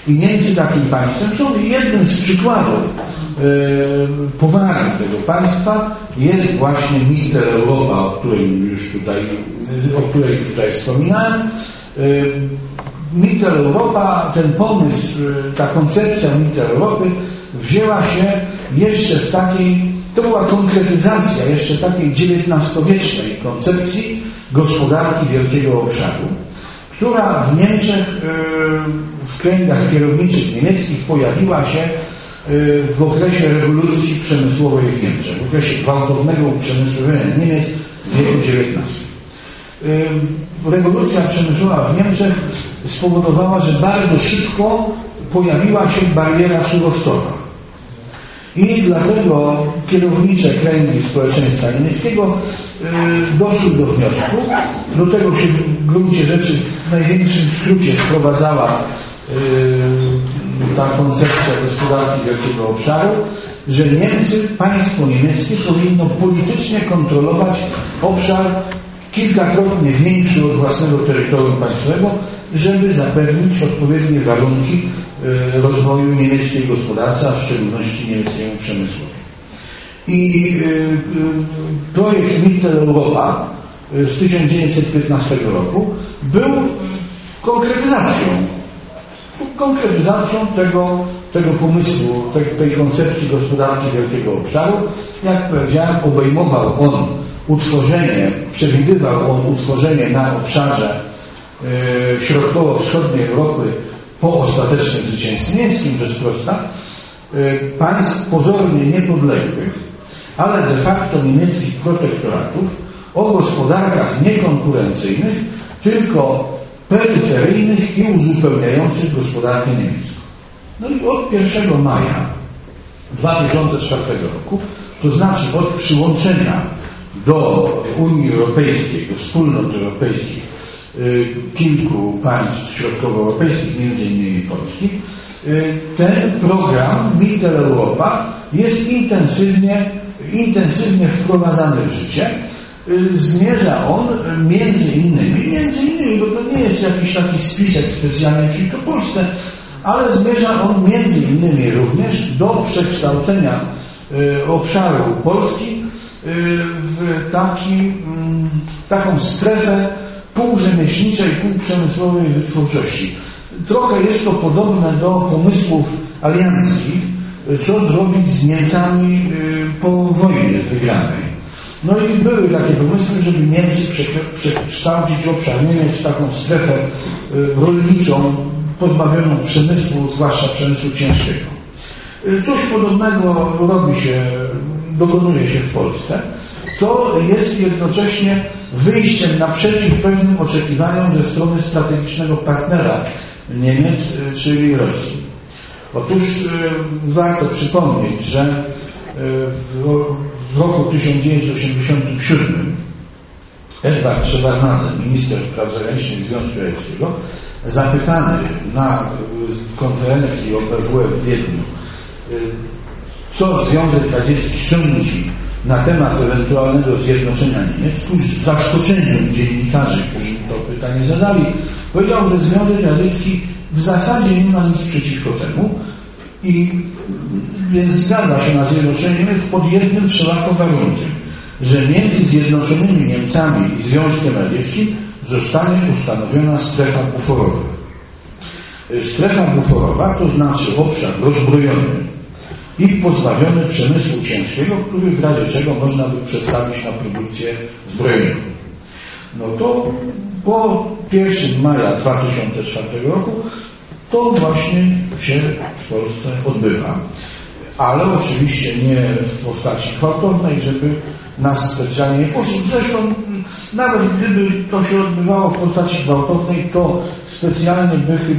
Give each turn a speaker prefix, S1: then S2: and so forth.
S1: I Niemcy takim państwem są. Jednym z przykładów powagi tego państwa jest właśnie Mitteleuropa, o której już tutaj wspominałem. Mitteleuropa, ten pomysł, ta koncepcja Mitteleuropy wzięła się jeszcze z takiej, to była konkretyzacja jeszcze takiej XIX-wiecznej koncepcji gospodarki wielkiego obszaru, która w Niemczech, w kręgach kierowniczych niemieckich pojawiła się w okresie rewolucji przemysłowej w Niemczech, w okresie gwałtownego uprzemysłowienia Niemiec w wieku XIX. Rewolucja przemysłowa w Niemczech spowodowała, że bardzo szybko pojawiła się bariera surowcowa. I dlatego kierownicze kręgi społeczeństwa niemieckiego doszły do wniosku, do tego się w gruncie rzeczy w największym skrócie sprowadzała ta koncepcja gospodarki wielkiego obszaru, że Niemcy, państwo niemieckie powinno politycznie kontrolować obszar kilkakrotnie większy od własnego terytorium państwowego, żeby zapewnić odpowiednie warunki rozwoju niemieckiej gospodarki, a w szczególności niemieckiemu przemysłowi. I projekt Mitteleuropa z 1915 roku był konkretyzacją tego pomysłu, tej koncepcji gospodarki wielkiego obszaru. Jak powiedziałem, przewidywał on utworzenie na obszarze środkowo-wschodniej Europy po ostatecznym zwycięstwie niemieckim, rzecz prosta, państw pozornie niepodległych, ale de facto niemieckich protektoratów o gospodarkach niekonkurencyjnych, tylko peryferyjnych i uzupełniających gospodarkę niemiecką. No i od 1 maja 2004 roku, to znaczy od przyłączenia do Unii Europejskiej, do wspólnot europejskich kilku państw środkowoeuropejskich, między innymi Polski, ten program Mitteleuropa jest intensywnie wprowadzany w życie. Zmierza on między innymi, bo to nie jest jakiś taki spisek specjalnie przeciwko Polsce, ale zmierza on między innymi również do przekształcenia obszaru Polski w taką strefę półrzemieczniczej, półprzemysłowej wytwórczości. Trochę jest to podobne do pomysłów alianckich, co zrobić z Niemcami po wojnie wygranej. No i były takie pomysły, żeby Niemcy przekształcić obszar Niemiec w taką strefę rolniczą, pozbawioną przemysłu, zwłaszcza przemysłu ciężkiego. Coś podobnego dokonuje się w Polsce, co jest jednocześnie wyjściem naprzeciw pewnym oczekiwaniom ze strony strategicznego partnera Niemiec, czyli Rosji. Otóż warto przypomnieć, że w roku 1987 Edward Shevardnadze, minister spraw zagranicznych Związku Radzieckiego, zapytany na konferencji OBWE w Wiedniu, co Związek Radziecki sądzi na temat ewentualnego zjednoczenia Niemiec, tuż w zaskoczeniu dziennikarzy, którzy to pytanie zadali, powiedział, że Związek Radziecki w zasadzie nie ma nic przeciwko temu i więc zgadza się na zjednoczenie Niemiec pod jednym wszelako warunkiem, że między Zjednoczonymi Niemcami i Związkiem Radzieckim zostanie ustanowiona strefa buforowa. Strefa buforowa to znaczy obszar rozbrojony i pozbawiony przemysłu ciężkiego, który w razie czego można by przestawić na produkcję zbrojeniową. No to po 1 maja 2004 roku to właśnie się w Polsce odbywa. Ale oczywiście nie w postaci gwałtownej, żeby nas specjalnie nie poszło. Zresztą nawet gdyby to się odbywało w postaci gwałtownej, to specjalnie by chyba